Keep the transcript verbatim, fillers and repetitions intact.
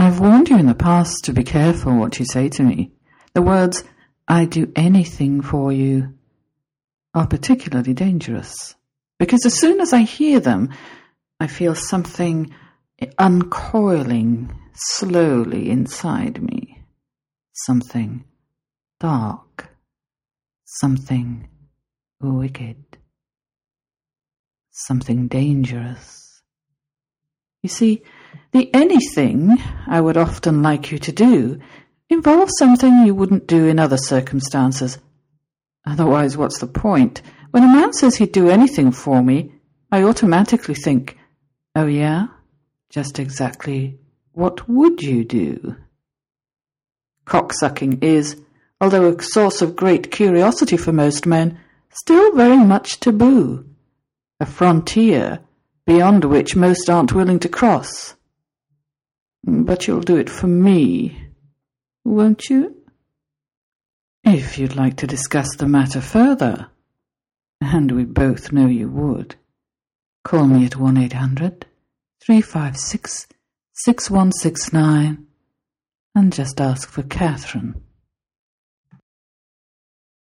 I've warned you in the past to be careful what you say to me. The words, "I'd do anything for you," are particularly dangerous, because as soon as I hear them, I feel something uncoiling slowly inside me. Something dark. Something wicked. Something dangerous. You see, the anything I would often like you to do involves something you wouldn't do in other circumstances. Otherwise, what's the point? When a man says he'd do anything for me, I automatically think, oh yeah? Just exactly what would you do? Cocksucking is, although a source of great curiosity for most men, still very much taboo, a frontier beyond which most aren't willing to cross. But you'll do it for me, won't you? If you'd like to discuss the matter further, and we both know you would, call me at one eight hundred, three five six, six one six nine and just ask for Catherine.